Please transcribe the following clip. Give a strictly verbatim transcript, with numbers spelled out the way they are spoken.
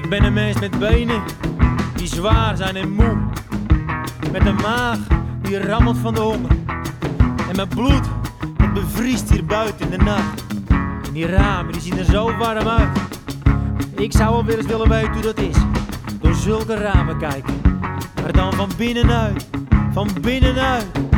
ben een mens met benen die zwaar zijn en moe. Met een maag die rammelt van de honger. En mijn bloed, het bevriest hier buiten in de nacht. En die ramen die zien er zo warm uit. Ik zou wel weer eens willen weten hoe dat is. Door zulke ramen kijken. Maar dan van binnenuit, van binnenuit.